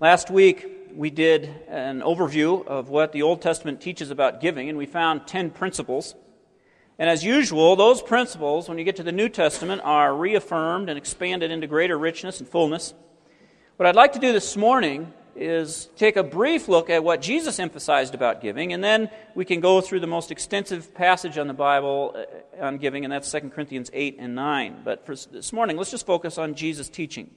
Last week, we did an overview of what the Old Testament teaches about giving, and we found 10 principles. And as usual, those principles, when you get to the New Testament, are reaffirmed and expanded into greater richness and fullness. What I'd like to do this morning is take a brief look at what Jesus emphasized about giving, and then we can go through the most extensive passage on the Bible on giving, and that's 2 Corinthians 8 and 9. But for this morning, let's just focus on Jesus' teaching.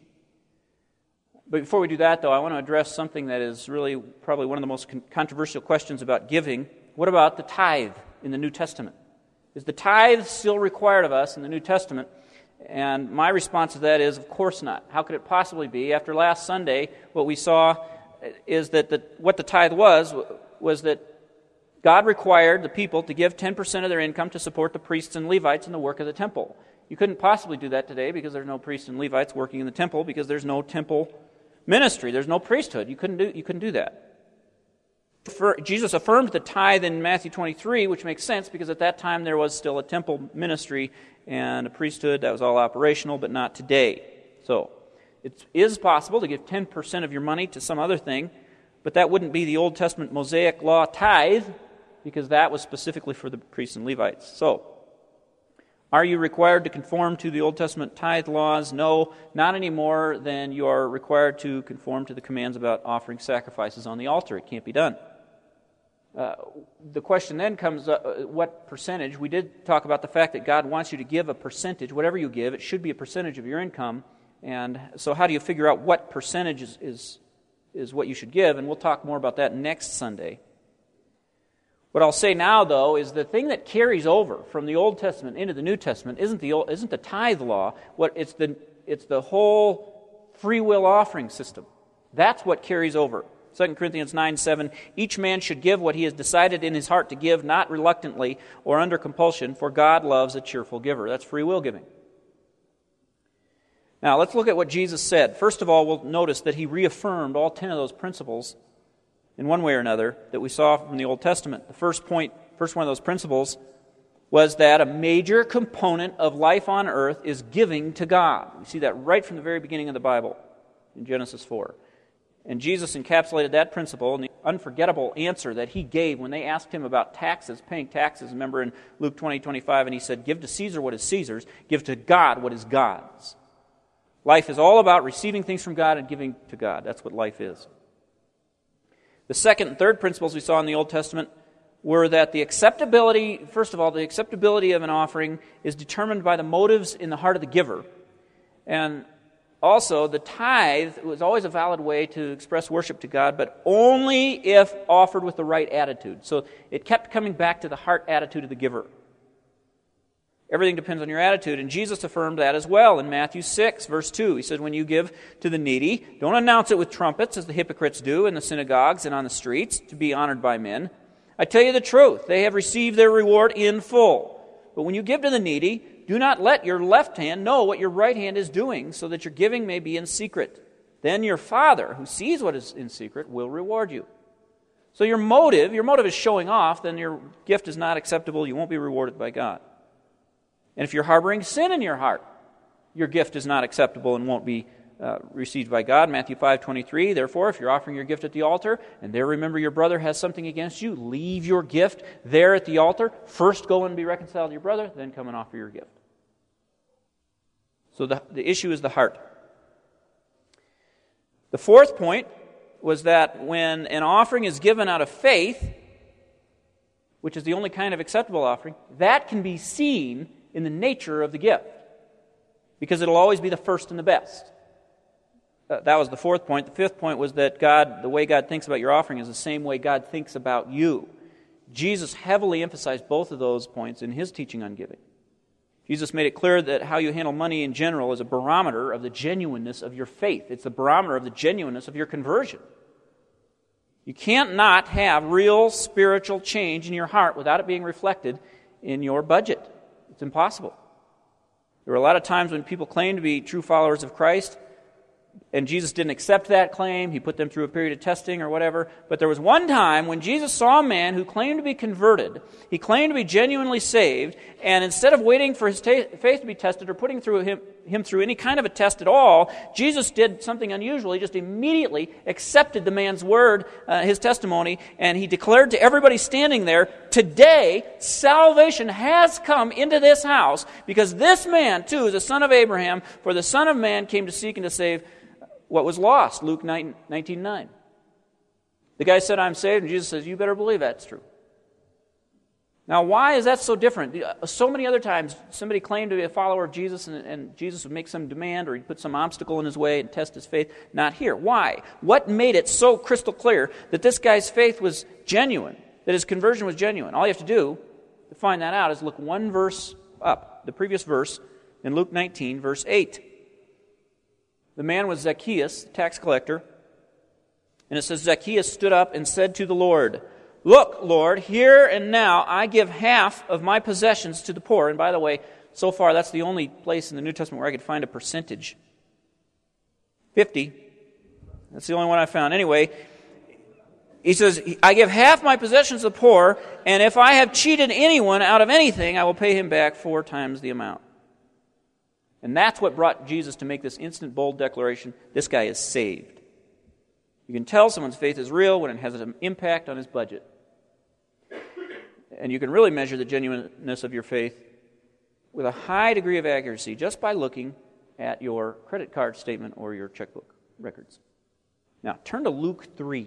But before we do that, though, I want to address something that is really probably one of the most controversial questions about giving. What about the tithe in the New Testament? Is the tithe still required of us in the New Testament? And my response to that is, of course not. How could it possibly be? After last Sunday, what we saw is that what the tithe was that God required the people to give 10% of their income to support the priests and Levites in the work of the temple. You couldn't possibly do that today because there's no priests and Levites working in the temple, because there's no temple ministry. There's no priesthood. You couldn't do that. Jesus affirmed the tithe in Matthew 23, which makes sense because at that time there was still a temple ministry and a priesthood that was all operational, but not today. So it is possible to give 10% of your money to some other thing, but that wouldn't be the Old Testament Mosaic law tithe, because that was specifically for the priests and Levites. So, are you required to conform to the Old Testament tithe laws? No, not any more than you are required to conform to the commands about offering sacrifices on the altar. It can't be done. The question then comes, what percentage? We did talk about the fact that God wants you to give a percentage. Whatever you give, it should be a percentage of your income. And so how do you figure out what percentage is what you should give? And we'll talk more about that next Sunday. What I'll say now, though, is the thing that carries over from the Old Testament into the New Testament isn't the tithe law. It's the whole free will offering system. That's what carries over. 2 Corinthians 9:7, each man should give what he has decided in his heart to give, not reluctantly or under compulsion, for God loves a cheerful giver. That's free will giving. Now, let's look at what Jesus said. First of all, we'll notice that he reaffirmed all 10 of those principles in one way or another that we saw from the Old Testament. The first one of those principles was that a major component of life on earth is giving to God. We see that right from the very beginning of the Bible in Genesis 4. And Jesus encapsulated that principle in the unforgettable answer that he gave when they asked him about taxes, paying taxes. Remember in Luke 20:25, and he said, "Give to Caesar what is Caesar's, give to God what is God's." Life is all about receiving things from God and giving to God. That's what life is. The second and third principles we saw in the Old Testament were that the acceptability of an offering is determined by the motives in the heart of the giver. And also, the tithe was always a valid way to express worship to God, but only if offered with the right attitude. So it kept coming back to the heart attitude of the giver. Everything depends on your attitude, and Jesus affirmed that as well in Matthew 6, verse 2. He said, when you give to the needy, don't announce it with trumpets, as the hypocrites do in the synagogues and on the streets, to be honored by men. I tell you the truth, they have received their reward in full. But when you give to the needy, do not let your left hand know what your right hand is doing, so that your giving may be in secret. Then your Father, who sees what is in secret, will reward you. So your motive is showing off, then your gift is not acceptable, you won't be rewarded by God. And if you're harboring sin in your heart, your gift is not acceptable and won't be received by God. Matthew 5:23, therefore, if you're offering your gift at the altar, and there remember your brother has something against you, leave your gift there at the altar. First go and be reconciled to your brother, then come and offer your gift. So the issue is the heart. The fourth point was that when an offering is given out of faith, which is the only kind of acceptable offering, that can be seen in the nature of the gift, because it'll always be the first and the best. That was the fourth point. The fifth point was that the way God thinks about your offering is the same way God thinks about you. Jesus heavily emphasized both of those points in his teaching on giving. Jesus made it clear that how you handle money in general is a barometer of the genuineness of your faith. It's a barometer of the genuineness of your conversion. You can't not have real spiritual change in your heart without it being reflected in your budget. It's impossible. There are a lot of times when people claim to be true followers of Christ, And Jesus didn't accept that claim. He put them through a period of testing or whatever. But there was one time when Jesus saw a man who claimed to be converted. He claimed to be genuinely saved. And instead of waiting for his faith to be tested or putting him through any kind of a test at all, Jesus did something unusual. He just immediately accepted the man's word, his testimony, and he declared to everybody standing there, "Today, salvation has come into this house, because this man, too, is a son of Abraham, for the Son of Man came to seek and to save what was lost," Luke 19:9. The guy said, "I'm saved," and Jesus says, "You better believe that's true." Now, why is that so different? So many other times, somebody claimed to be a follower of Jesus, and Jesus would make some demand, or he'd put some obstacle in his way and test his faith. Not here. Why? What made it so crystal clear that this guy's faith was genuine, that his conversion was genuine? All you have to do to find that out is look one verse up, the previous verse, in Luke 19, verse 8. The man was Zacchaeus, the tax collector. And it says, Zacchaeus stood up and said to the Lord, "Look, Lord, here and now I give half of my possessions to the poor." And by the way, so far that's the only place in the New Testament where I could find a percentage. 50. That's the only one I found. Anyway, he says, "I give half my possessions to the poor, and if I have cheated anyone out of anything, I will pay him back 4 times the amount." And that's what brought Jesus to make this instant, bold declaration: this guy is saved. You can tell someone's faith is real when it has an impact on his budget. And you can really measure the genuineness of your faith with a high degree of accuracy just by looking at your credit card statement or your checkbook records. Now, turn to Luke 3.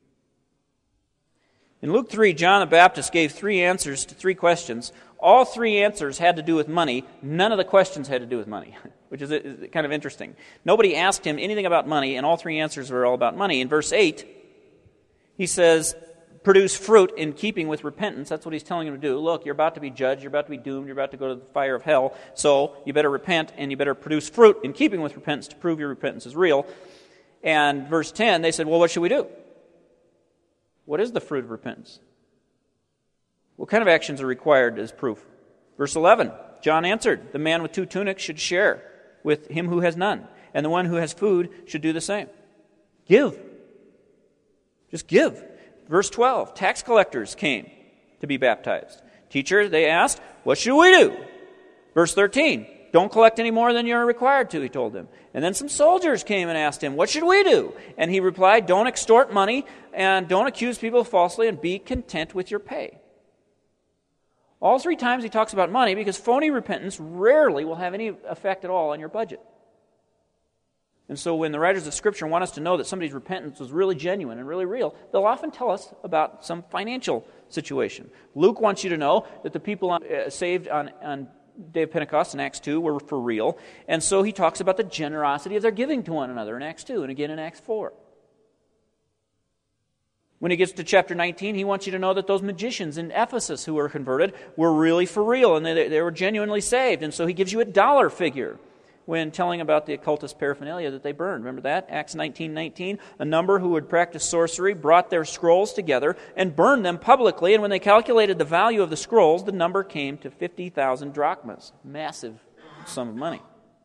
In Luke 3, John the Baptist gave 3 answers to 3 questions. All 3 answers had to do with money. None of the questions had to do with money, which is kind of interesting. Nobody asked him anything about money, and all 3 answers were all about money. In verse 8, he says, "Produce fruit in keeping with repentance." That's what he's telling him to do. Look, you're about to be judged, you're about to be doomed, you're about to go to the fire of hell, so you better repent, and you better produce fruit in keeping with repentance to prove your repentance is real. And verse 10, they said, "Well, what should we do?" What is the fruit of repentance? What kind of actions are required as proof? Verse 11, John answered, "The man with 2 tunics should share with him who has none, and the one who has food should do the same." Give. Just give. Verse 12, tax collectors came to be baptized. "Teacher," they asked, "what should we do?" Verse 13, "Don't collect any more than you're required to," he told them. And then some soldiers came and asked him, "What should we do?" And he replied, "Don't extort money, and don't accuse people falsely, and be content with your pay." All 3 times he talks about money, because phony repentance rarely will have any effect at all on your budget. And so when the writers of Scripture want us to know that somebody's repentance was really genuine and really real, they'll often tell us about some financial situation. Luke wants you to know that the people saved on day of Pentecost in Acts 2 were for real. And so he talks about the generosity of their giving to one another in Acts 2 and again in Acts 4. When he gets to chapter 19, he wants you to know that those magicians in Ephesus who were converted were really for real, and they were genuinely saved. And so he gives you a dollar figure when telling about the occultist paraphernalia that they burned. Remember that? Acts 19:19. A number who would practice sorcery brought their scrolls together and burned them publicly. And when they calculated the value of the scrolls, the number came to 50,000 drachmas. Massive sum of money.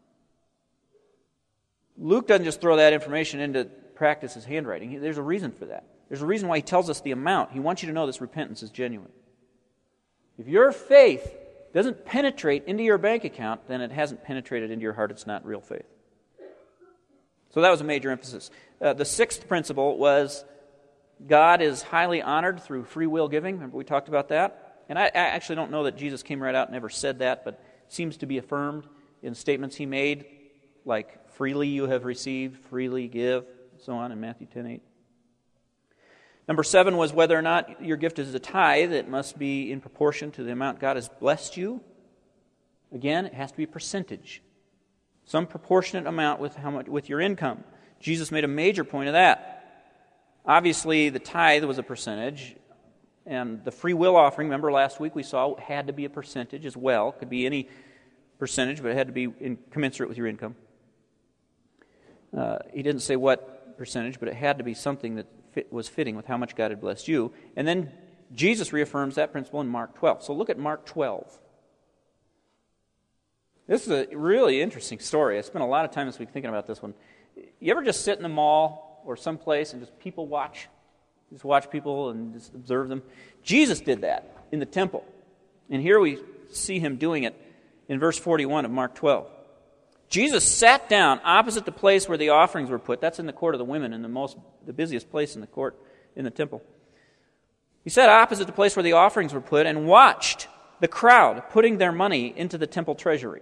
Luke doesn't just throw that information into practice as handwriting. There's a reason for that. There's a reason why he tells us the amount. He wants you to know this repentance is genuine. If your faith doesn't penetrate into your bank account, then it hasn't penetrated into your heart. It's not real faith. So that was a major emphasis. The 6th principle was God is highly honored through free will giving. Remember we talked about that? And I actually don't know that Jesus came right out and never said that, but seems to be affirmed in statements he made, like freely you have received, freely give, so on in Matthew 10:8. Number 7 was whether or not your gift is a tithe. It must be in proportion to the amount God has blessed you. Again, it has to be a percentage. Some proportionate amount with your income. Jesus made a major point of that. Obviously, the tithe was a percentage, and the free will offering, remember last week we saw, had to be a percentage as well. It could be any percentage, but it had to be commensurate with your income. He didn't say what percentage, but it had to be something that was fitting with how much God had blessed you. And then Jesus reaffirms that principle in Mark 12. So look at Mark 12. This is a really interesting story. I spent a lot of time this week thinking about this one. You ever just sit in the mall or someplace and just people watch? Just watch people and just observe them? Jesus did that in the temple. And here we see him doing it in verse 41 of Mark 12. Jesus sat down opposite the place where the offerings were put. That's in the court of the women, in the busiest place in the court, in the temple. He sat opposite the place where the offerings were put and watched the crowd putting their money into the temple treasury.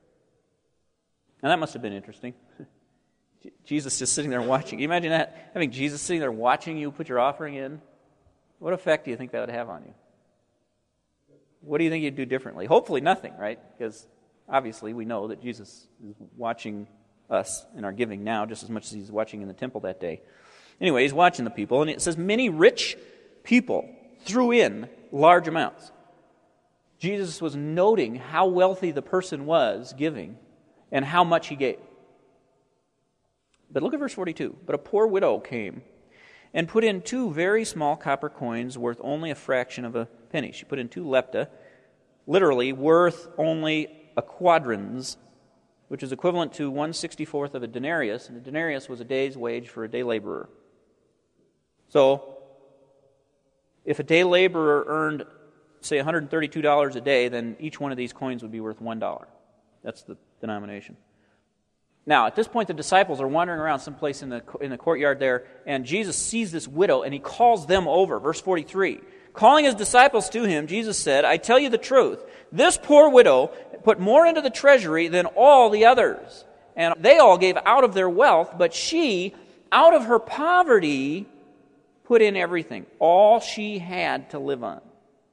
Now that must have been interesting. Jesus just sitting there watching. Can you imagine that? Having Jesus sitting there watching you put your offering in? What effect do you think that would have on you? What do you think you'd do differently? Hopefully nothing, right? Because obviously we know that Jesus is watching us in our giving now just as much as he's watching in the temple that day. Anyway, he's watching the people, and it says many rich people threw in large amounts. Jesus was noting how wealthy the person was giving and how much he gave. But look at verse 42. But a poor widow came and put in 2 very small copper coins worth only a fraction of a penny. She put in 2 lepta, literally worth only a quadrans, which is equivalent to 1/64th of a denarius, and a denarius was a day's wage for a day laborer. So, if a day laborer earned, say, $132 a day, then each one of these coins would be worth $1. That's the denomination. Now, at this point, the disciples are wandering around someplace in the courtyard there, and Jesus sees this widow, and he calls them over. Verse 43. Calling his disciples to him, Jesus said, I tell you the truth, this poor widow put more into the treasury than all the others. And they all gave out of their wealth, but she, out of her poverty, put in everything, all she had to live on.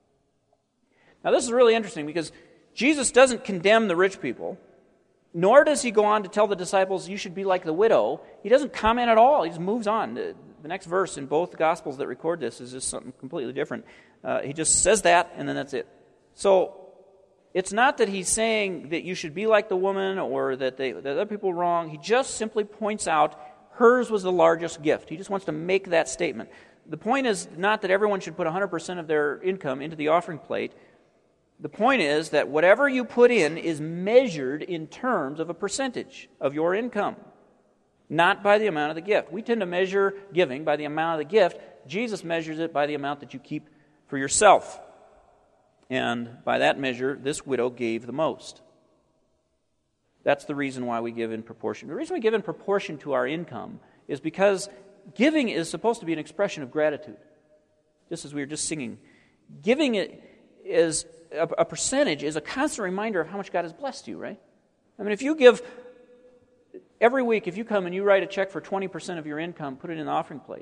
Now, this is really interesting because Jesus doesn't condemn the rich people, nor does he go on to tell the disciples, you should be like the widow. He doesn't comment at all. He just moves on. The next verse in both Gospels that record this is just something completely different. He just says that, and then that's it. So, it's not that he's saying that you should be like the woman or that other people are wrong. He just simply points out hers was the largest gift. He just wants to make that statement. The point is not that everyone should put 100% of their income into the offering plate. The point is that whatever you put in is measured in terms of a percentage of your income, not by the amount of the gift. We tend to measure giving by the amount of the gift. Jesus measures it by the amount that you keep for yourself. And by that measure, this widow gave the most. That's the reason why we give in proportion. The reason we give in proportion to our income is because giving is supposed to be an expression of gratitude. Just as we were just singing. Giving is a percentage is a constant reminder of how much God has blessed you, right? I mean, if you give every week, if you come and you write a check for 20% of your income, put it in the offering plate,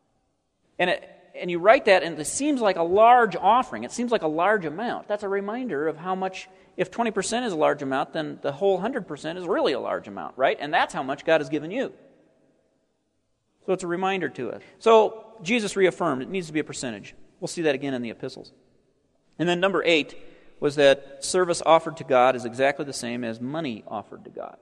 and you write that, and it seems like a large offering, it seems like a large amount, that's a reminder of how much, if 20% is a large amount, then the whole 100% is really a large amount, right? And that's how much God has given you. So it's a reminder to us. So Jesus reaffirmed it needs to be a percentage. We'll see that again in the epistles. And then number 8 was that service offered to God is exactly the same as money offered to God.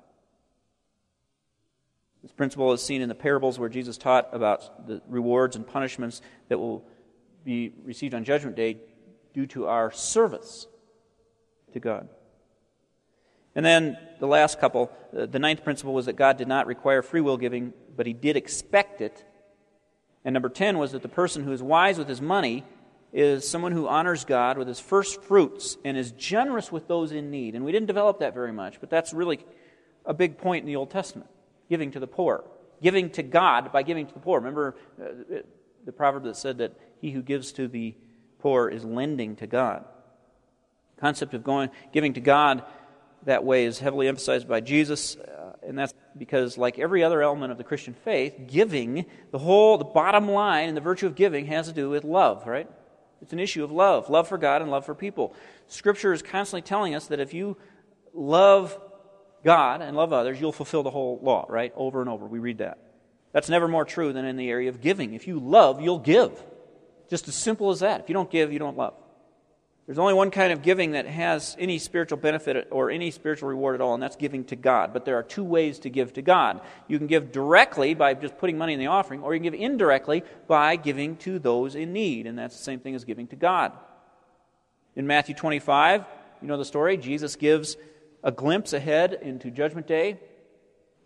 This principle is seen in the parables where Jesus taught about the rewards and punishments that will be received on Judgment Day due to our service to God. And then the last couple, the 9th principle was that God did not require free will giving, but he did expect it. And number 10 was that the person who is wise with his money is someone who honors God with his first fruits and is generous with those in need. And we didn't develop that very much, but that's really a big point in the Old Testament. Giving to the poor. Giving to God by giving to the poor. Remember the proverb that said that he who gives to the poor is lending to God. The concept of giving to God that way is heavily emphasized by Jesus, and that's because, like every other element of the Christian faith, giving, the bottom line and the virtue of giving has to do with love, right? It's an issue of love for God and love for people. Scripture is constantly telling us that if you love God and love others, you'll fulfill the whole law, right? Over and over, we read that. That's never more true than in the area of giving. If you love, you'll give. Just as simple as that. If you don't give, you don't love. There's only one kind of giving that has any spiritual benefit or any spiritual reward at all, and that's giving to God. But there are 2 ways to give to God. You can give directly by just putting money in the offering, or you can give indirectly by giving to those in need, and that's the same thing as giving to God. In Matthew 25, you know the story, Jesus gives a glimpse ahead into Judgment Day,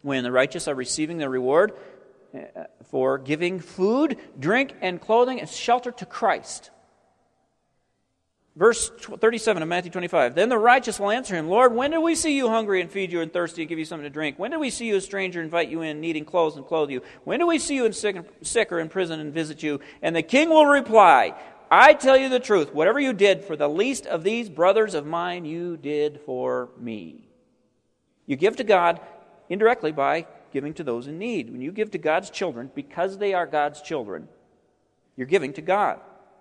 when the righteous are receiving their reward for giving food, drink, and clothing and shelter to Christ. Verse 37 of Matthew 25. Then the righteous will answer him, Lord, when did we see you hungry and feed you, and thirsty and give you something to drink? When did we see you a stranger, invite you in, needing clothes and clothe you? When did we see you sick or in prison and visit you? And the king will reply, I tell you the truth, whatever you did for the least of these brothers of mine, you did for me. You give to God indirectly by giving to those in need. When you give to God's children, because they are God's children, you're giving to God.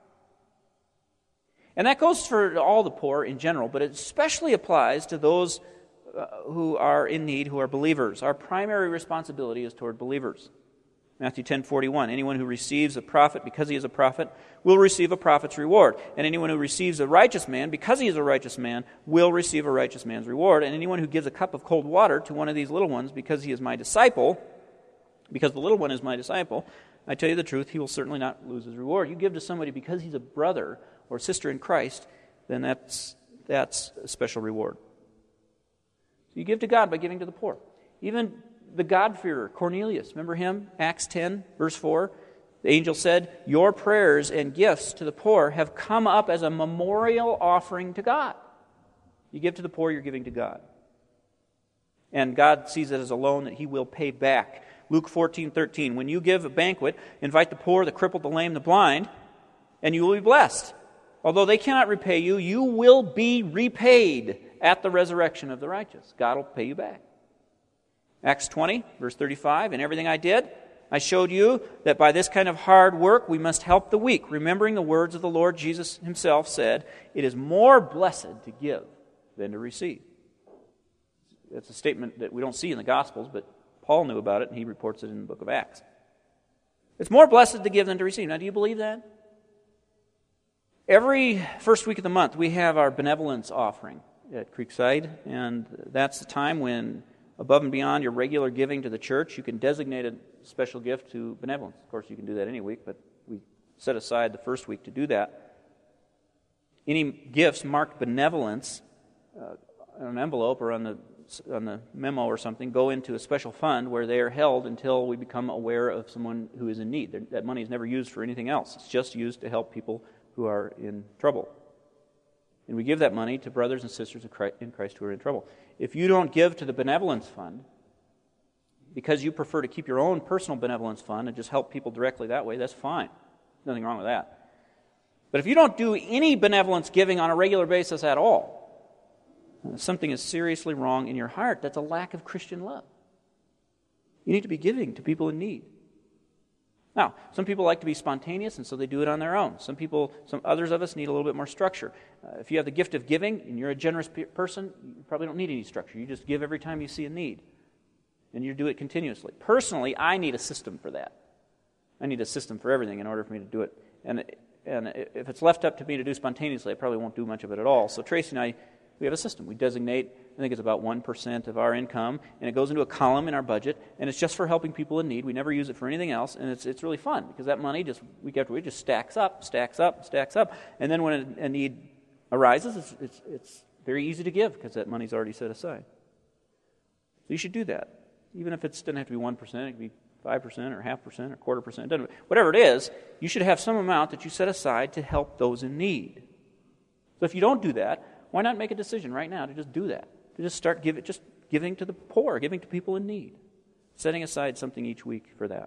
And that goes for all the poor in general, but it especially applies to those who are in need, who are believers. Our primary responsibility is toward believers. Matthew 10:41, anyone who receives a prophet because he is a prophet will receive a prophet's reward. And anyone who receives a righteous man because he is a righteous man will receive a righteous man's reward. And anyone who gives a cup of cold water to one of these little ones because he is my disciple, because the little one is my disciple, I tell you the truth, he will certainly not lose his reward. You give to somebody because he's a brother or sister in Christ, then that's a special reward. So you give to God by giving to the poor. Even the God-fearer, Cornelius, remember him? Acts 10, verse 4. The angel said, your prayers and gifts to the poor have come up as a memorial offering to God. You give to the poor, you're giving to God. And God sees it as a loan that he will pay back. Luke 14:13, when you give a banquet, invite the poor, the crippled, the lame, the blind, and you will be blessed. Although they cannot repay you, you will be repaid at the resurrection of the righteous. God will pay you back. Acts 20, verse 35, in everything I did, I showed you that by this kind of hard work we must help the weak, remembering the words of the Lord Jesus himself said, it is more blessed to give than to receive. That's a statement that we don't see in the Gospels, but Paul knew about it, and he reports it in the book of Acts. It's more blessed to give than to receive. Now, do you believe that? Every first week of the month, we have our benevolence offering at Creekside, and that's the time when, above and beyond your regular giving to the church, you can designate a special gift to benevolence. Of course, you can do that any week, but we set aside the first week to do that. Any gifts marked benevolence on an envelope or on the memo or something go into a special fund where they are held until we become aware of someone who is in need. That money is never used for anything else. It's just used to help people who are in trouble. And we give that money to brothers and sisters in Christ who are in trouble. If you don't give to the benevolence fund because you prefer to keep your own personal benevolence fund and just help people directly that way, that's fine. Nothing wrong with that. But if you don't do any benevolence giving on a regular basis at all, something is seriously wrong in your heart. That's a lack of Christian love. You need to be giving to people in need. Now, some people like to be spontaneous, and so they do it on their own. Some others of us need a little bit more structure. If you have the gift of giving, and you're a generous person, you probably don't need any structure. You just give every time you see a need, and you do it continuously. Personally, I need a system for that. I need a system for everything in order for me to do it. And if it's left up to me to do spontaneously, I probably won't do much of it at all. So Tracy and I, we have a system. We designate, I think it's about 1% of our income, and it goes into a column in our budget, and it's just for helping people in need. We never use it for anything else, and it's really fun, because that money just week after week just stacks up, and then when a need arises, it's very easy to give, because that money's already set aside. So you should do that. Even if it doesn't have to be 1%, it can be 5% or 0.5% or 0.25%, whatever it is, you should have some amount that you set aside to help those in need. So if you don't do that, why not make a decision right now to just do that? To just start giving to the poor, giving to people in need. Setting aside something each week for that.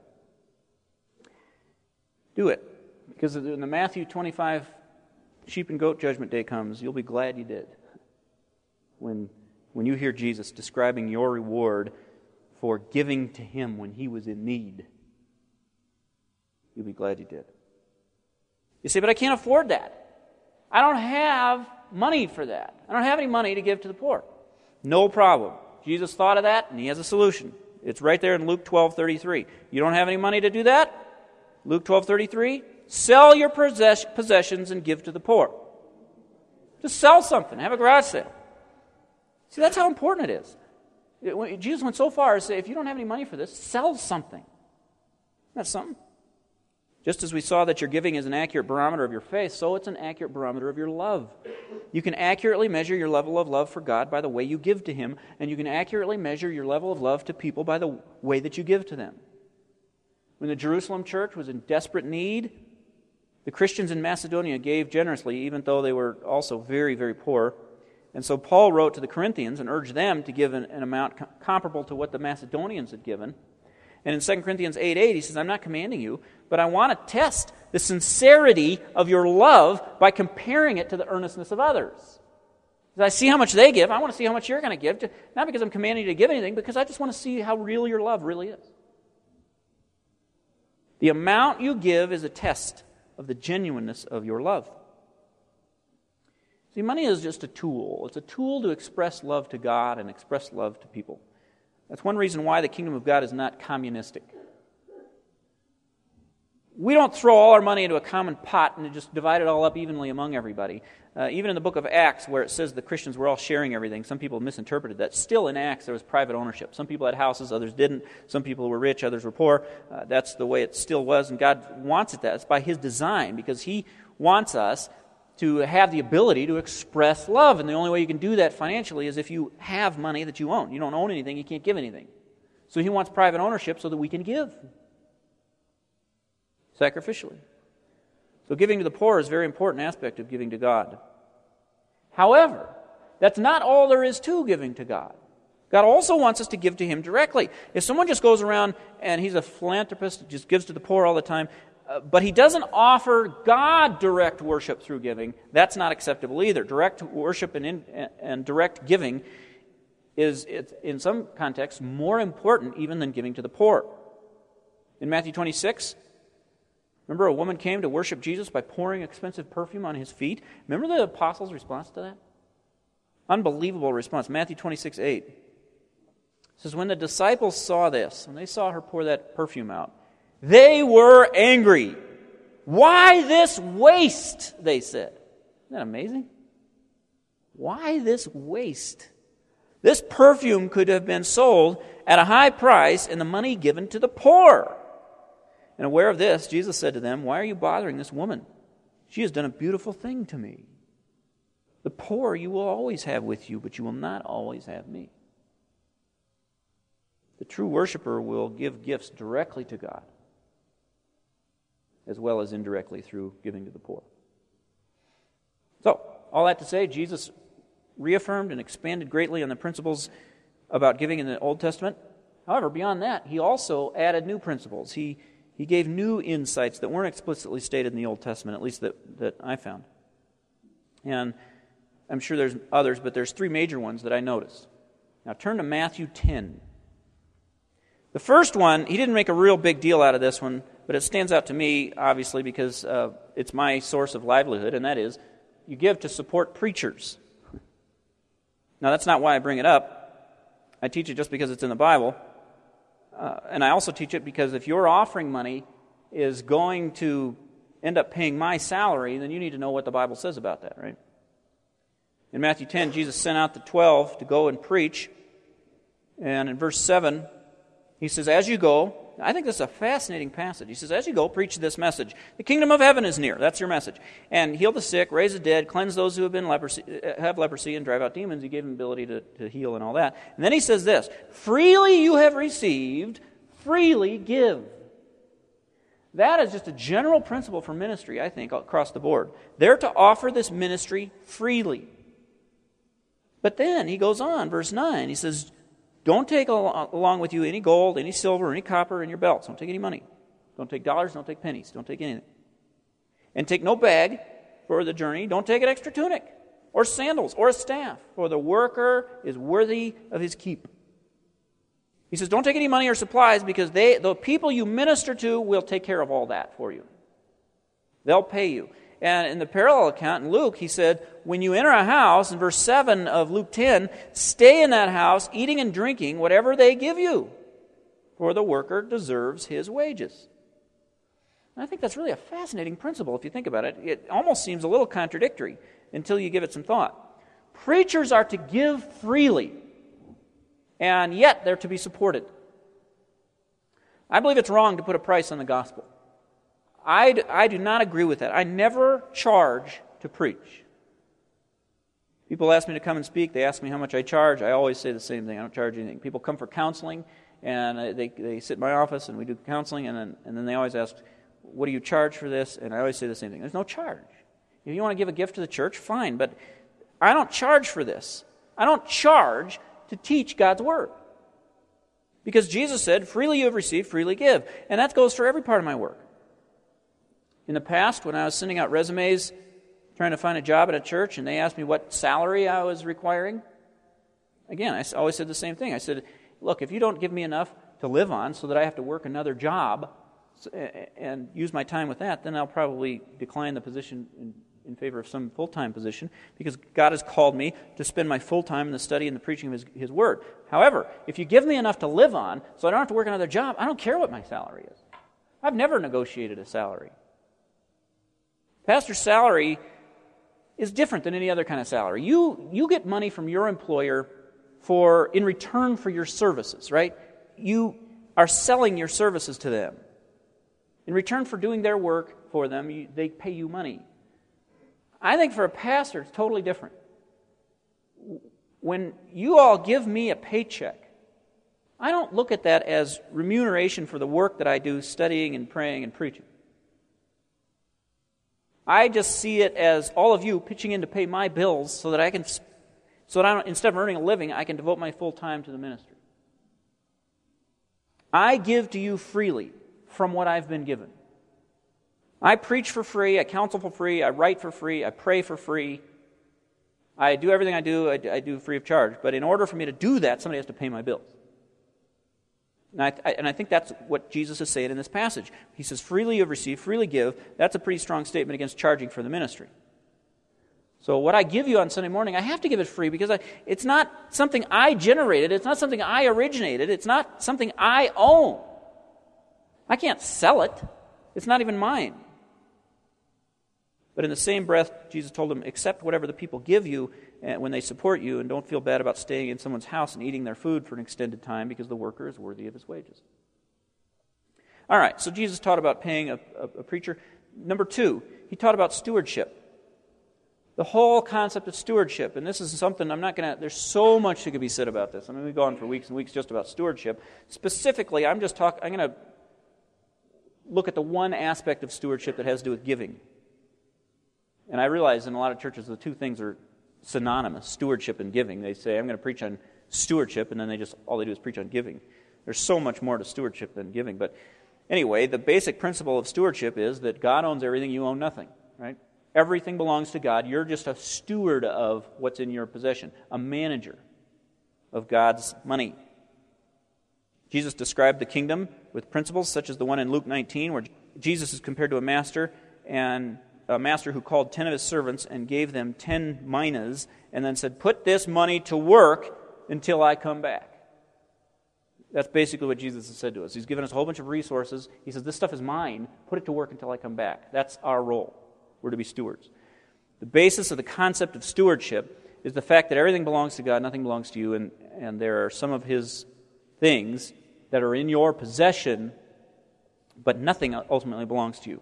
Do it. Because when the Matthew 25 sheep and goat judgment day comes, you'll be glad you did. When you hear Jesus describing your reward for giving to him when he was in need, you'll be glad you did. You say, but I can't afford that. I don't have money for that. I don't have any money to give to the poor. No problem. Jesus thought of that, and he has a solution. It's right there in Luke 12:33. You don't have any money to do that? Luke 12:33. Sell your possessions and give to the poor. Just sell something. Have a garage sale. See, that's how important it is. Jesus went so far as to say, if you don't have any money for this, sell something. That's something. Just as we saw that your giving is an accurate barometer of your faith, so it's an accurate barometer of your love. You can accurately measure your level of love for God by the way you give to Him, and you can accurately measure your level of love to people by the way that you give to them. When the Jerusalem church was in desperate need, the Christians in Macedonia gave generously, even though they were also very, very poor. And so Paul wrote to the Corinthians and urged them to give an amount comparable to what the Macedonians had given. And in 2 Corinthians 8:8, he says, I'm not commanding you, but I want to test the sincerity of your love by comparing it to the earnestness of others. As I see how much they give, I want to see how much you're going to give. Not because I'm commanding you to give anything, because I just want to see how real your love really is. The amount you give is a test of the genuineness of your love. See, money is just a tool. It's a tool to express love to God and express love to people. That's one reason why the kingdom of God is not communistic. We don't throw all our money into a common pot and just divide it all up evenly among everybody. Even in the book of Acts, where it says the Christians were all sharing everything, some people misinterpreted that. Still in Acts, there was private ownership. Some people had houses, others didn't. Some people were rich, others were poor. That's the way it still was, and God wants it that. It's by His design, because He wants us to have the ability to express love. And the only way you can do that financially is if you have money that you own. You don't own anything, you can't give anything. So He wants private ownership so that we can give sacrificially. So giving to the poor is a very important aspect of giving to God. However, that's not all there is to giving to God. God also wants us to give to Him directly. If someone just goes around and he's a philanthropist, just gives to the poor all the time, but he doesn't offer God direct worship through giving, that's not acceptable either. Direct worship and direct giving is, in some contexts, more important even than giving to the poor. In Matthew 26, remember a woman came to worship Jesus by pouring expensive perfume on His feet? Remember the apostles' response to that? Unbelievable response. Matthew 26:8 says, when the disciples saw this, when they saw her pour that perfume out, they were angry. Why this waste, they said. Isn't that amazing? Why this waste? This perfume could have been sold at a high price and the money given to the poor. And aware of this, Jesus said to them, why are you bothering this woman? She has done a beautiful thing to me. The poor you will always have with you, but you will not always have me. The true worshiper will give gifts directly to God, as well as indirectly through giving to the poor. So, all that to say, Jesus reaffirmed and expanded greatly on the principles about giving in the Old Testament. However, beyond that, He also added new principles. He gave new insights that weren't explicitly stated in the Old Testament, at least that I found. And I'm sure there's others, but there's three major ones that I noticed. Now turn to Matthew 10. The first one, He didn't make a real big deal out of this one, but it stands out to me, obviously, because it's my source of livelihood, and that is, you give to support preachers. Now, that's not why I bring it up. I teach it just because it's in the Bible. And I also teach it because if your offering money is going to end up paying my salary, then you need to know what the Bible says about that, right? In Matthew 10, Jesus sent out the 12 to go and preach. And in verse 7, He says, as you go, I think this is a fascinating passage. He says, as you go, preach this message. The kingdom of heaven is near. That's your message. And heal the sick, raise the dead, cleanse those who have leprosy, and drive out demons. He gave them ability to heal and all that. And then He says this, freely you have received, freely give. That is just a general principle for ministry, I think, across the board. They're to offer this ministry freely. But then He goes on, verse 9, He says, don't take along with you any gold, any silver, any copper in your belts. Don't take any money. Don't take dollars, don't take pennies. Don't take anything. And take no bag for the journey. Don't take an extra tunic or sandals or a staff, for the worker is worthy of his keep. He says, don't take any money or supplies, because the people you minister to will take care of all that for you. They'll pay you. And in the parallel account in Luke, he said, when you enter a house, in verse 7 of Luke 10, stay in that house, eating and drinking whatever they give you, for the worker deserves his wages. And I think that's really a fascinating principle if you think about it. It almost seems a little contradictory until you give it some thought. Preachers are to give freely, and yet they're to be supported. I believe it's wrong to put a price on the gospel. I do not agree with that. I never charge to preach. People ask me to come and speak. They ask me how much I charge. I always say the same thing. I don't charge anything. People come for counseling, and they sit in my office, and we do counseling, and then they always ask, what do you charge for this? And I always say the same thing. There's no charge. If you want to give a gift to the church, fine, but I don't charge for this. I don't charge to teach God's Word. Because Jesus said, freely you have received, freely give. And that goes for every part of my work. In the past, when I was sending out resumes, trying to find a job at a church, and they asked me what salary I was requiring, again, I always said the same thing. I said, look, if you don't give me enough to live on so that I have to work another job and use my time with that, then I'll probably decline the position in favor of some full-time position, because God has called me to spend my full time in the study and the preaching of His Word. However, if you give me enough to live on so I don't have to work another job, I don't care what my salary is. I've never negotiated a salary. Pastor's salary is different than any other kind of salary. You get money from your employer in return for your services, right? You are selling your services to them. In return for doing their work for them, they pay you money. I think for a pastor, it's totally different. When you all give me a paycheck, I don't look at that as remuneration for the work that I do studying and praying and preaching. I just see it as all of you pitching in to pay my bills so that instead of earning a living, I can devote my full time to the ministry. I give to you freely from what I've been given. I preach for free, I counsel for free, I write for free, I pray for free. I do everything I do free of charge. But in order for me to do that, somebody has to pay my bills. And I think that's what Jesus is saying in this passage. He says, freely you have received, freely give. That's a pretty strong statement against charging for the ministry. So what I give you on Sunday morning, I have to give it free because it's not something I generated. It's not something I originated. It's not something I own. I can't sell it. It's not even mine. But in the same breath, Jesus told them, accept whatever the people give you when they support you, and don't feel bad about staying in someone's house and eating their food for an extended time because the worker is worthy of his wages. All right, so Jesus taught about paying a preacher. Number 2, he taught about stewardship. The whole concept of stewardship, and this is something there's so much that could be said about this. I mean, we go on for weeks and weeks just about stewardship. Specifically, I'm going to look at the one aspect of stewardship that has to do with giving. And I realize in a lot of churches the two things are synonymous, stewardship and giving. They say, I'm going to preach on stewardship, and then all they do is preach on giving. There's so much more to stewardship than giving. But anyway, the basic principle of stewardship is that God owns everything, you own nothing, right? Everything belongs to God. You're just a steward of what's in your possession, a manager of God's money. Jesus described the kingdom with principles such as the one in Luke 19, where Jesus is compared to a master who called 10 of his servants and gave them 10 minas and then said, put this money to work until I come back. That's basically what Jesus has said to us. He's given us a whole bunch of resources. He says, this stuff is mine. Put it to work until I come back. That's our role. We're to be stewards. The basis of the concept of stewardship is the fact that everything belongs to God, nothing belongs to you, and there are some of His things that are in your possession, but nothing ultimately belongs to you.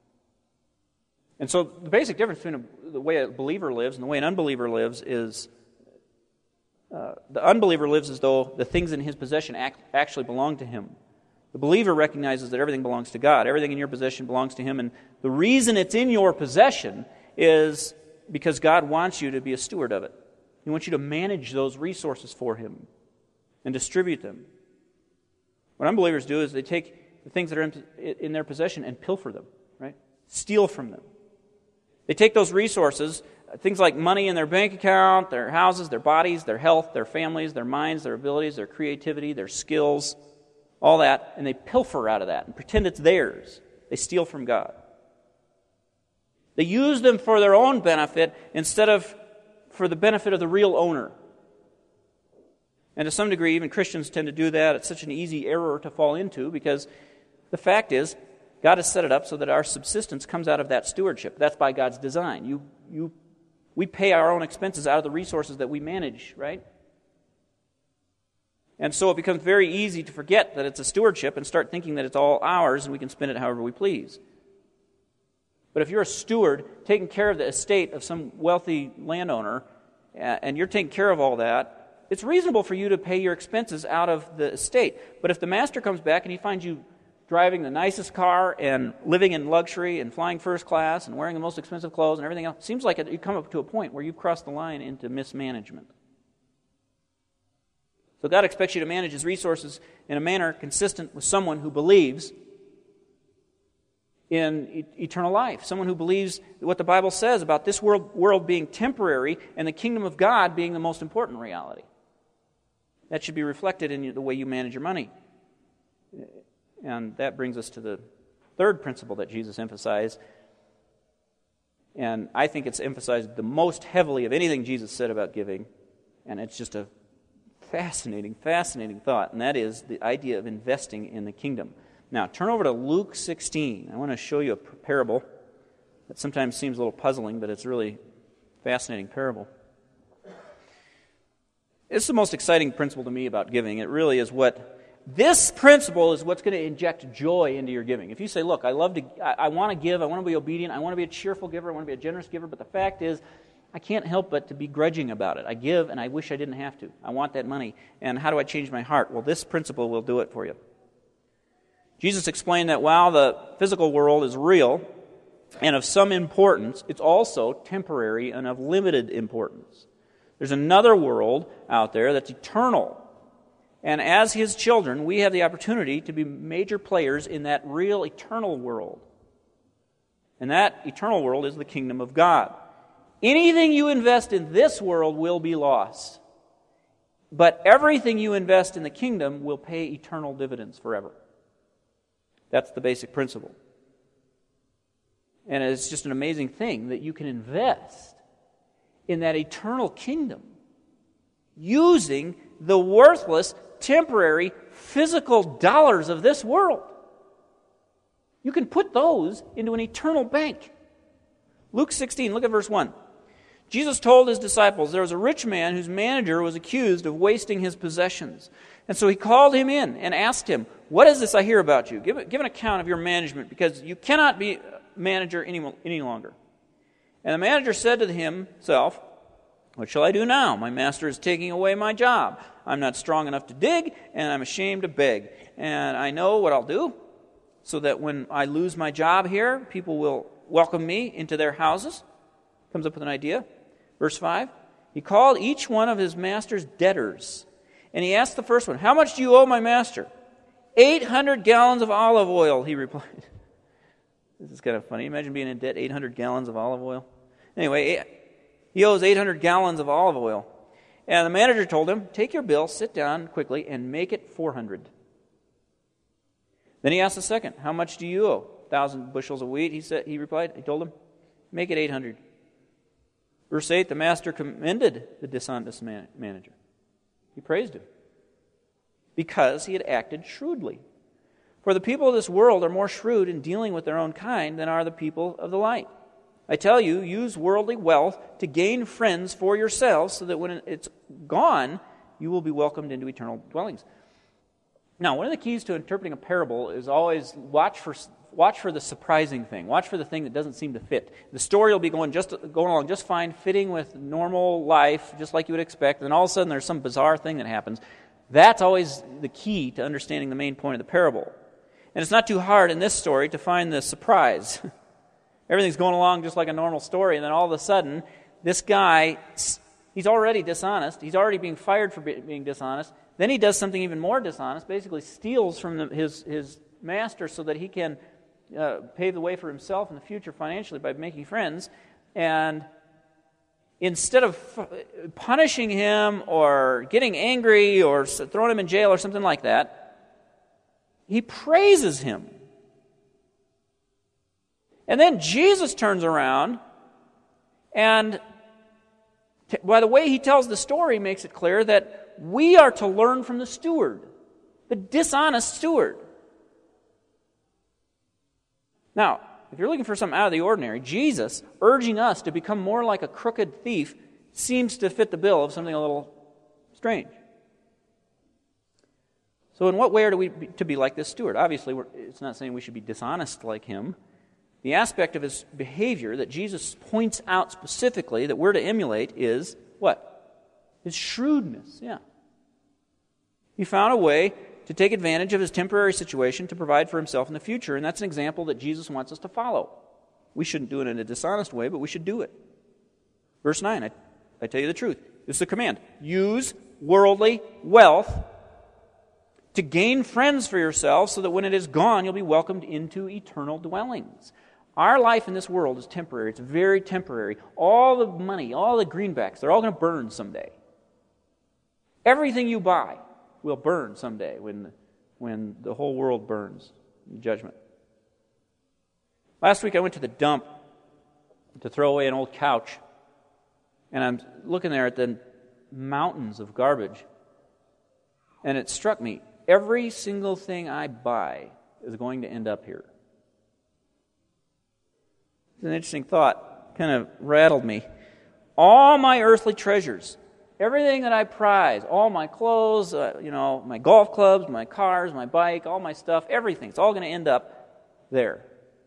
And so the basic difference between the way a believer lives and the way an unbeliever lives is the unbeliever lives as though the things in his possession actually belong to him. The believer recognizes that everything belongs to God. Everything in your possession belongs to Him. And the reason it's in your possession is because God wants you to be a steward of it. He wants you to manage those resources for Him and distribute them. What unbelievers do is they take the things that are in their possession and pilfer them, right? Steal from them. They take those resources, things like money in their bank account, their houses, their bodies, their health, their families, their minds, their abilities, their creativity, their skills, all that, and they pilfer out of that and pretend it's theirs. They steal from God. They use them for their own benefit instead of for the benefit of the real owner. And to some degree, even Christians tend to do that. It's such an easy error to fall into because the fact is, God has set it up so that our subsistence comes out of that stewardship. That's by God's design. We pay our own expenses out of the resources that we manage, right? And so it becomes very easy to forget that it's a stewardship and start thinking that it's all ours and we can spend it however we please. But if you're a steward taking care of the estate of some wealthy landowner, and you're taking care of all that, it's reasonable for you to pay your expenses out of the estate. But if the master comes back and he finds you driving the nicest car and living in luxury and flying first class and wearing the most expensive clothes and everything else, it seems like you come up to a point where you've crossed the line into mismanagement. So God expects you to manage His resources in a manner consistent with someone who believes in eternal life, someone who believes what the Bible says about this world being temporary and the kingdom of God being the most important reality. That should be reflected in the way you manage your money. And that brings us to the third principle that Jesus emphasized. And I think it's emphasized the most heavily of anything Jesus said about giving. And it's just a fascinating thought. And that is the idea of investing in the kingdom. Now, turn over to Luke 16. I want to show you a parable that sometimes seems a little puzzling, but it's really a fascinating parable. It's the most exciting principle to me about giving. It really is this principle is what's going to inject joy into your giving. If you say, look, I want to give, I want to be obedient, I want to be a cheerful giver, I want to be a generous giver, but the fact is, I can't help but to be grudging about it. I give and I wish I didn't have to. I want that money. And how do I change my heart? Well, this principle will do it for you. Jesus explained that while the physical world is real and of some importance, it's also temporary and of limited importance. There's another world out there that's eternal. And as His children, we have the opportunity to be major players in that real eternal world. And that eternal world is the kingdom of God. Anything you invest in this world will be lost. But everything you invest in the kingdom will pay eternal dividends forever. That's the basic principle. And it's just an amazing thing that you can invest in that eternal kingdom using the worthless, temporary, physical dollars of this world. You can put those into an eternal bank. Luke 16, look at verse 1. Jesus told His disciples, there was a rich man whose manager was accused of wasting his possessions. And so He called him in and asked him, what is this I hear about you? Give an account of your management, because you cannot be a manager any longer. And the manager said to himself, what shall I do now? My master is taking away my job. I'm not strong enough to dig, and I'm ashamed to beg. And I know what I'll do, so that when I lose my job here, people will welcome me into their houses. Comes up with an idea. Verse 5, he called each one of his master's debtors, and he asked the first one, how much do you owe my master? 800 gallons of olive oil, he replied. This is kind of funny. Imagine being in debt 800 gallons of olive oil. Anyway, he owes 800 gallons of olive oil. And the manager told him, take your bill, sit down quickly, and make it 400. Then he asked the second, how much do you owe? 1,000 bushels of wheat, he replied. He told him, make it 800. Verse 8, the master commended the dishonest manager. He praised him because he had acted shrewdly. For the people of this world are more shrewd in dealing with their own kind than are the people of the light. I tell you, use worldly wealth to gain friends for yourselves, so that when it's gone, you will be welcomed into eternal dwellings. Now, one of the keys to interpreting a parable is always watch for the surprising thing. Watch for the thing that doesn't seem to fit. The story will be going along just fine, fitting with normal life, just like you would expect. And all of a sudden, there's some bizarre thing that happens. That's always the key to understanding the main point of the parable. And it's not too hard in this story to find the surprise. Everything's going along just like a normal story, and then all of a sudden, this guy, he's already dishonest. He's already being fired for being dishonest. Then he does something even more dishonest, basically steals from his master so that he can pave the way for himself in the future financially by making friends. And instead of punishing him or getting angry or throwing him in jail or something like that, he praises him. And then Jesus turns around, and by the way he tells the story makes it clear that we are to learn from the steward, the dishonest steward. Now, if you're looking for something out of the ordinary, Jesus urging us to become more like a crooked thief seems to fit the bill of something a little strange. So in what way are we to be like this steward? Obviously, it's not saying we should be dishonest like him. the aspect of his behavior that Jesus points out specifically that we're to emulate is what? His shrewdness, yeah. He found a way to take advantage of his temporary situation to provide for himself in the future, and that's an example that Jesus wants us to follow. We shouldn't do it in a dishonest way, but we should do it. Verse 9, I tell you the truth. This is a command. Use worldly wealth to gain friends for yourselves so that when it is gone, you'll be welcomed into eternal dwellings. Our life in this world is temporary. It's very temporary. All the money, all the greenbacks, they're all going to burn someday. Everything you buy will burn someday when the whole world burns in judgment. Last week I went to the dump to throw away an old couch, and I'm looking there at the mountains of garbage, and it struck me, every single thing I buy is going to end up here. It's an interesting thought, kind of rattled me. All my earthly treasures, everything that I prize, all my clothes, my golf clubs, my cars, my bike, all my stuff, everything, it's all going to end up there.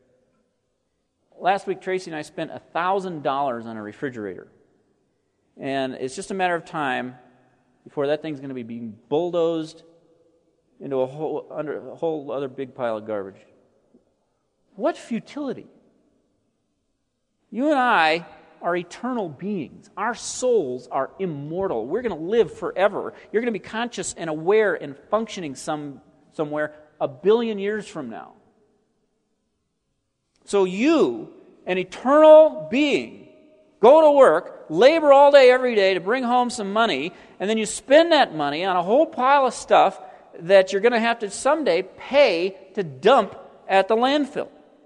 Last week, Tracy and I spent $1,000 on a refrigerator. And it's just a matter of time before that thing's going to be being bulldozed into a whole other big pile of garbage. What futility. You and I are eternal beings. Our souls are immortal. We're going to live forever. You're going to be conscious and aware and functioning somewhere 1 billion years from now. So you, an eternal being, go to work, labor all day every day to bring home some money, and then you spend that money on a whole pile of stuff that you're going to have to someday pay to dump at the landfill.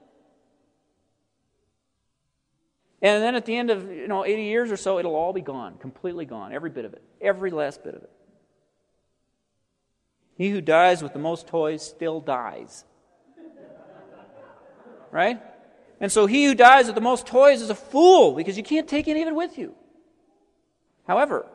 And then at the end of 80 years or so, it'll all be gone, completely gone, every bit of it, every last bit of it. He who dies with the most toys still dies. Right? And so he who dies with the most toys is a fool, because you can't take any of it with you. However,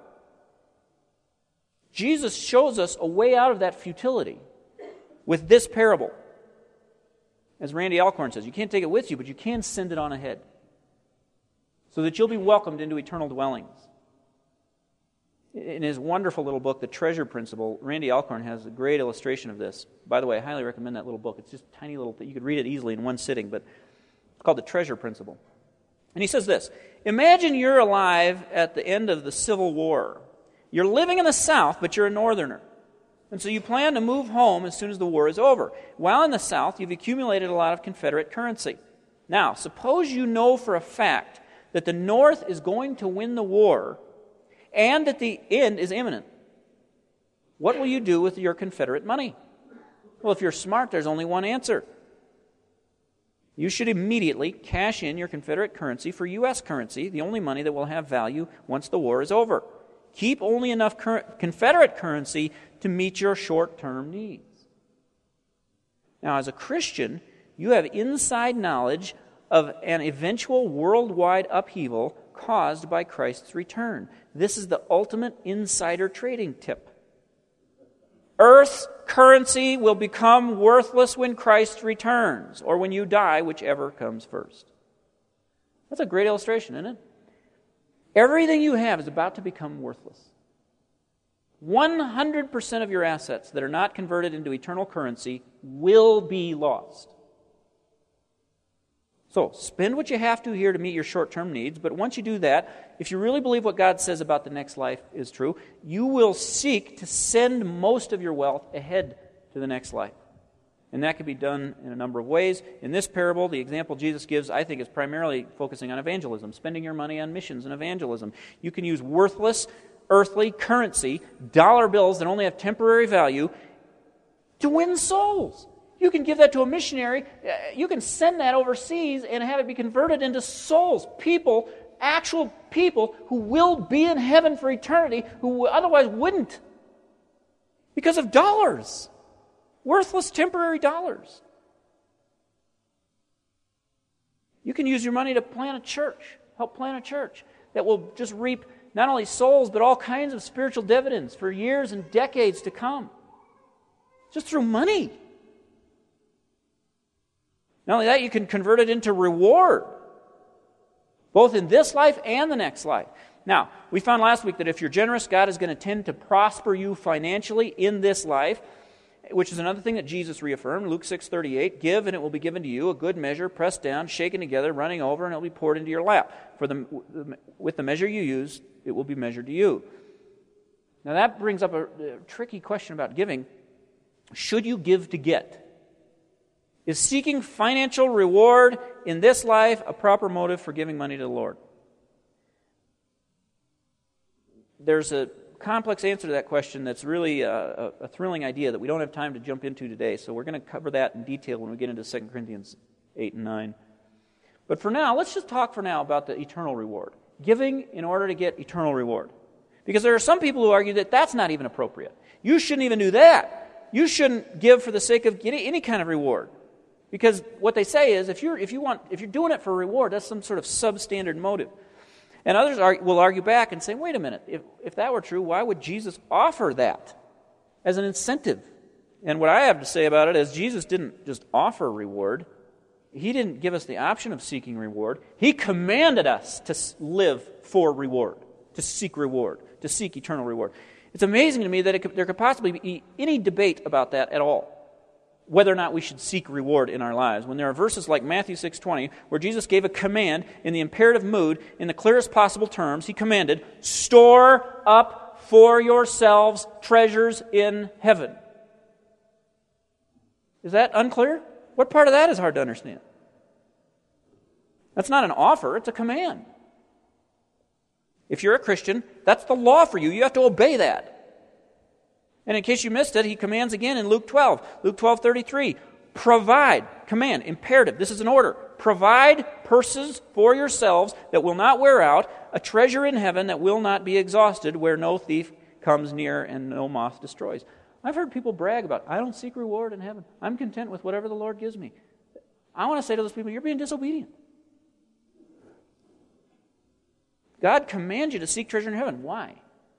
Jesus shows us a way out of that futility with this parable. As Randy Alcorn says, you can't take it with you, but you can send it on ahead, so that you'll be welcomed into eternal dwellings. In his wonderful little book, The Treasure Principle, Randy Alcorn has a great illustration of this. By the way, I highly recommend that little book. It's just a tiny little thing. You could read it easily in one sitting, but it's called The Treasure Principle. And he says this: imagine you're alive at the end of the Civil War. You're living in the South, but you're a Northerner. And so you plan to move home as soon as the war is over. While in the South, you've accumulated a lot of Confederate currency. Now, suppose you know for a fact that the North is going to win the war and that the end is imminent. What will you do with your Confederate money? Well, if you're smart, there's only one answer. You should immediately cash in your Confederate currency for U.S. currency, the only money that will have value once the war is over. Keep only enough Confederate currency to meet your short-term needs. Now, as a Christian, you have inside knowledge of an eventual worldwide upheaval caused by Christ's return. This is the ultimate insider trading tip. Earth's currency will become worthless when Christ returns, or when you die, whichever comes first. That's a great illustration, isn't it? Everything you have is about to become worthless. 100% of your assets that are not converted into eternal currency will be lost. So, spend what you have to here to meet your short-term needs, but once you do that, if you really believe what God says about the next life is true, you will seek to send most of your wealth ahead to the next life. And that can be done in a number of ways. In this parable, the example Jesus gives, I think, is primarily focusing on evangelism, spending your money on missions and evangelism. You can use worthless, earthly currency, dollar bills that only have temporary value, to win souls. You can give that to a missionary. You can send that overseas and have it be converted into souls. People, actual people who will be in heaven for eternity, who otherwise wouldn't. Because of dollars. Worthless temporary dollars. You can use your money to plant a church. Help plant a church that will just reap not only souls, but all kinds of spiritual dividends for years and decades to come. Just through money. Not only that, you can convert it into reward, both in this life and the next life. Now, we found last week that if you're generous, God is going to tend to prosper you financially in this life, which is another thing that Jesus reaffirmed. Luke 6:38, give and it will be given to you, a good measure, pressed down, shaken together, running over, and it will be poured into your lap. With the measure you use, it will be measured to you. Now that brings up a tricky question about giving. Should you give to get? Is seeking financial reward in this life a proper motive for giving money to the Lord? There's a complex answer to that question that's really a thrilling idea that we don't have time to jump into today, so we're going to cover that in detail when we get into 2 Corinthians 8 and 9. But for now, let's just talk for now about the eternal reward. Giving in order to get eternal reward. Because there are some people who argue that that's not even appropriate. You shouldn't even do that. You shouldn't give for the sake of getting any kind of reward. Because what they say is, if you're doing it for reward, that's some sort of substandard motive. And others will argue back and say, wait a minute, if that were true, why would Jesus offer that as an incentive? And what I have to say about it is Jesus didn't just offer reward. He didn't give us the option of seeking reward. He commanded us to live for reward, to seek eternal reward. It's amazing to me that there could possibly be any debate about that at all, whether or not we should seek reward in our lives. When there are verses like Matthew 6:20, where Jesus gave a command in the imperative mood, in the clearest possible terms, he commanded, store up for yourselves treasures in heaven. Is that unclear? What part of that is hard to understand? That's not an offer, it's a command. If you're a Christian, that's the law for you. You have to obey that. And in case you missed it, he commands again in Luke 12. Luke 12:33. Provide, command, imperative. This is an order. Provide purses for yourselves that will not wear out, a treasure in heaven that will not be exhausted, where no thief comes near and no moth destroys. I've heard people brag about, I don't seek reward in heaven. I'm content with whatever the Lord gives me. I want to say to those people, you're being disobedient. God commands you to seek treasure in heaven. Why?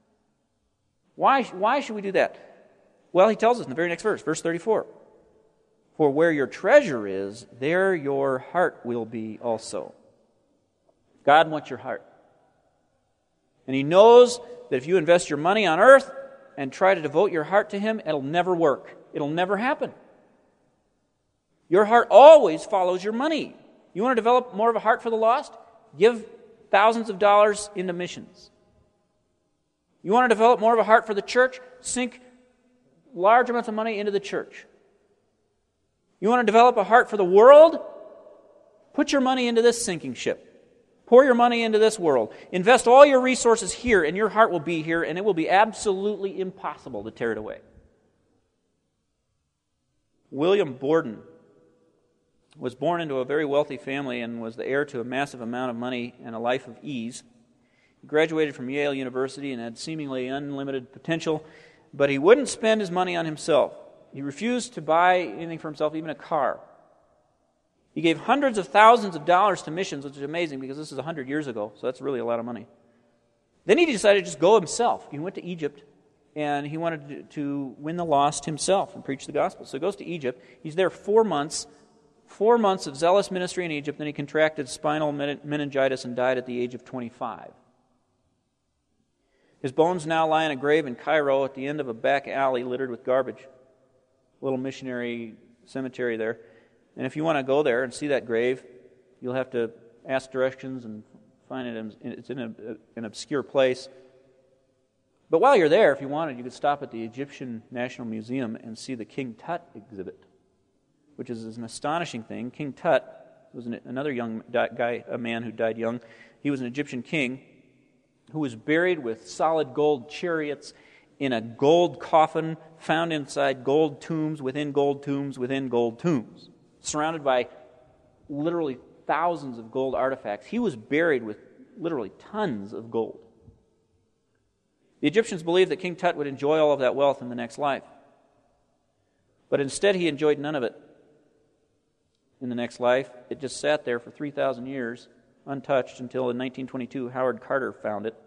Why should we do that? Well, he tells us in the very next verse, verse 34. For where your treasure is, there your heart will be also. God wants your heart. And he knows that if you invest your money on earth and try to devote your heart to him, it'll never work. It'll never happen. Your heart always follows your money. You want to develop more of a heart for the lost? Give thousands of dollars into missions. You want to develop more of a heart for the church? Sink large amounts of money into the church. You want to develop a heart for the world? Put your money into this sinking ship. Pour your money into this world. Invest all your resources here, and your heart will be here, and it will be absolutely impossible to tear it away. William Borden was born into a very wealthy family and was the heir to a massive amount of money and a life of ease. He graduated from Yale University and had seemingly unlimited potential, but he wouldn't spend his money on himself. He refused to buy anything for himself, even a car. He gave hundreds of thousands of dollars to missions, which is amazing because this is 100 years ago, so that's really a lot of money. Then he decided to just go himself. He went to Egypt, and he wanted to win the lost himself and preach the gospel. So he goes to Egypt. He's there 4 months. 4 months of zealous ministry in Egypt, then he contracted spinal meningitis and died at the age of 25. His bones now lie in a grave in Cairo at the end of a back alley littered with garbage. A little missionary cemetery there. And if you want to go there and see that grave, you'll have to ask directions and find it. It's in an obscure place. But while you're there, if you wanted, you could stop at the Egyptian National Museum and see the King Tut exhibit, which is an astonishing thing. King Tut was another young guy, a man who died young. He was an Egyptian king who was buried with solid gold chariots in a gold coffin found inside gold tombs within gold tombs within gold tombs, surrounded by literally thousands of gold artifacts. He was buried with literally tons of gold. The Egyptians believed that King Tut would enjoy all of that wealth in the next life. But instead he enjoyed none of it in the next life. It just sat there for 3,000 years, untouched, until in 1922 Howard Carter found it.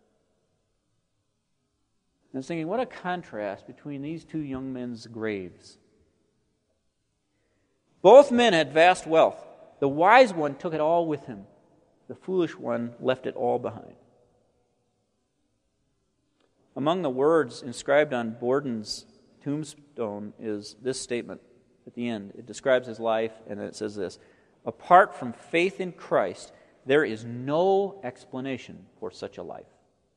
And I was thinking, what a contrast between these two young men's graves. Both men had vast wealth. The wise one took it all with him. The foolish one left it all behind. Among the words inscribed on Borden's tombstone is this statement at the end. It describes his life, and then it says this: apart from faith in Christ, there is no explanation for such a life.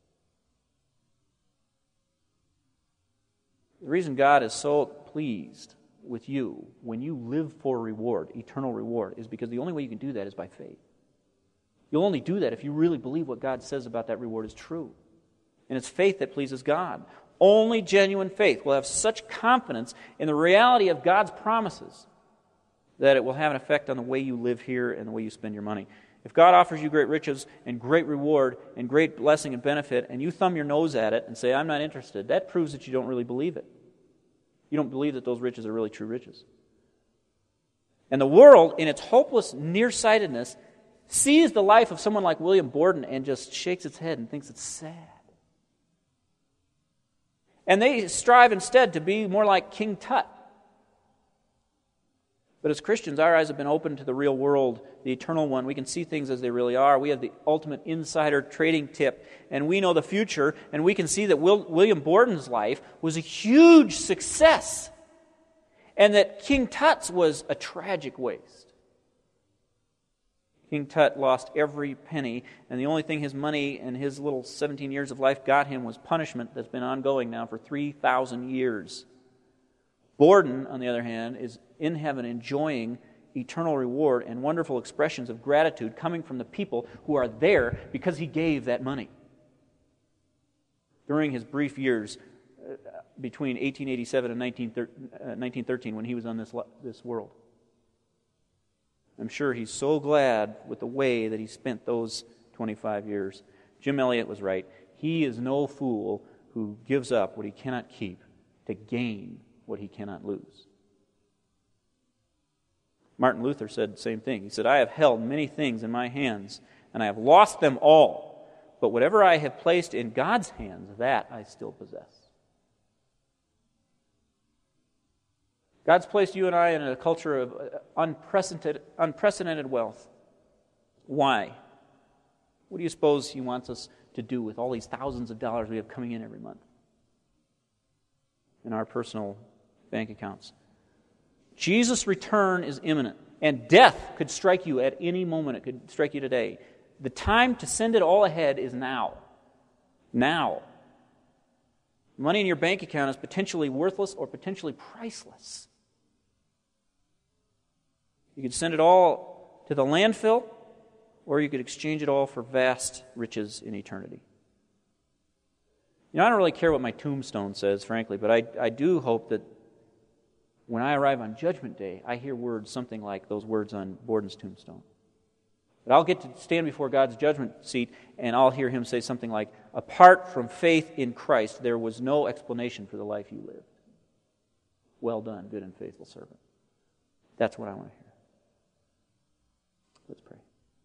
The reason God is so pleased with you when you live for reward, eternal reward, is because the only way you can do that is by faith. You'll only do that if you really believe what God says about that reward is true. And it's faith that pleases God. Only genuine faith will have such confidence in the reality of God's promises that it will have an effect on the way you live here and the way you spend your money. If God offers you great riches and great reward and great blessing and benefit, and you thumb your nose at it and say, I'm not interested, that proves that you don't really believe it. You don't believe that those riches are really true riches. And the world, in its hopeless nearsightedness, sees the life of someone like William Borden and just shakes its head and thinks it's sad. And they strive instead to be more like King Tut. But as Christians, our eyes have been opened to the real world, the eternal one. We can see things as they really are. We have the ultimate insider trading tip, and we know the future, and we can see that William Borden's life was a huge success, and that King Tut's was a tragic waste. King Tut lost every penny, and the only thing his money and his little 17 years of life got him was punishment that's been ongoing now for 3,000 years. Borden, on the other hand, is in heaven enjoying eternal reward and wonderful expressions of gratitude coming from the people who are there because he gave that money. During his brief years between 1887 and 1913 when he was on this world. I'm sure he's so glad with the way that he spent those 25 years. Jim Elliot was right. He is no fool who gives up what he cannot keep to gain what he cannot lose. Martin Luther said the same thing. He said, I have held many things in my hands, and I have lost them all. But whatever I have placed in God's hands, that I still possess. God's placed you and I in a culture of unprecedented wealth. Why? What do you suppose He wants us to do with all these thousands of dollars we have coming in every month in our personal bank accounts? Jesus' return is imminent, and death could strike you at any moment. It could strike you today. The time to send it all ahead is now. Now. Money in your bank account is potentially worthless or potentially priceless. You could send it all to the landfill, or you could exchange it all for vast riches in eternity. You know, I don't really care what my tombstone says, frankly, but I do hope that when I arrive on Judgment Day, I hear words something like those words on Borden's tombstone. But I'll get to stand before God's judgment seat, and I'll hear Him say something like, apart from faith in Christ, there was no explanation for the life you lived. Well done, good and faithful servant. That's what I want to hear. Let's pray.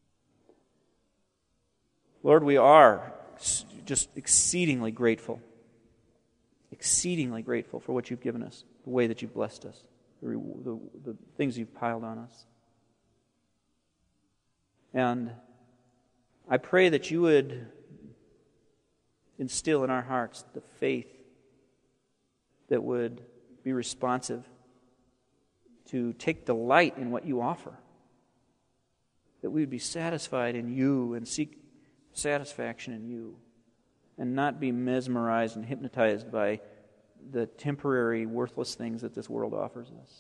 Lord, we are just exceedingly grateful for what You've given us, the way that You've blessed us, the things You've piled on us. And I pray that You would instill in our hearts the faith that would be responsive to take delight in what You offer, that we would be satisfied in You and seek satisfaction in You, and not be mesmerized and hypnotized by the temporary, worthless things that this world offers us.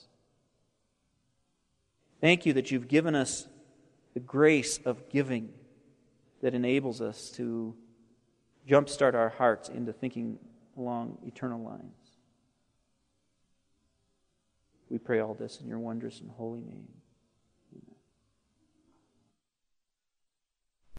Thank You that You've given us the grace of giving that enables us to jumpstart our hearts into thinking along eternal lines. We pray all this in Your wondrous and holy name.